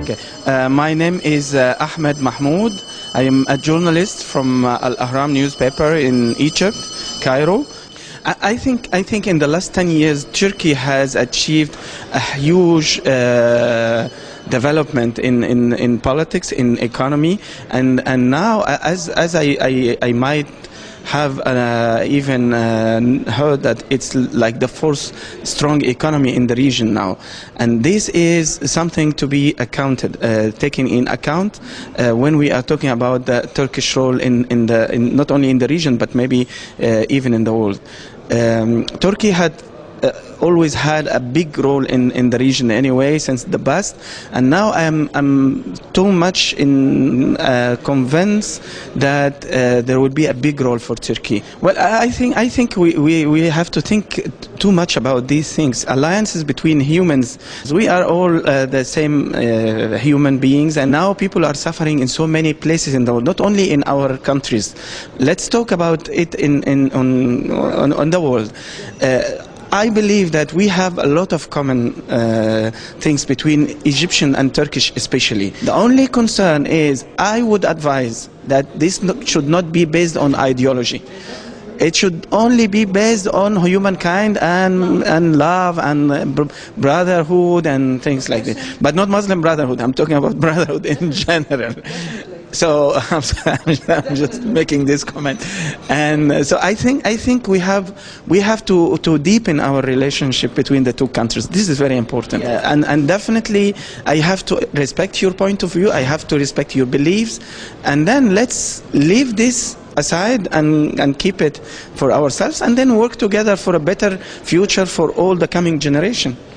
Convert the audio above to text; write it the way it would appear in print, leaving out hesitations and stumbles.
Okay. My name is Ahmed Mahmoud. I am a journalist from Al Ahram newspaper in Egypt, Cairo. I think in the last 10 years, Turkey has achieved a huge development in politics, in economy, and now, as I might have even heard that it's like the fourth strong economy in the region now, and this is something to be taken in account when we are talking about the Turkish role in not only in the region but maybe even in the world. Turkey had always had a big role in the region anyway since the past, and now I'm too much convinced that there will be a big role for Turkey. Well, I think we have to think too much about these things. Alliances between humans. We are all the same human beings, and now people are suffering in so many places in the world, not only in our countries. Let's talk about it on the world. I believe that we have a lot of common things between Egyptian and Turkish especially. The only concern is I would advise that this should not be based on ideology. It should only be based on humankind and love and brotherhood and things like that. But not Muslim brotherhood. I'm talking about brotherhood in general. So I'm just making this comment, and so I think we have to deepen our relationship between the two countries. This is very important, and definitely I have to respect your point of view. I have to respect your beliefs, and then let's leave this aside and keep it for ourselves, and then work together for a better future for all the coming generation.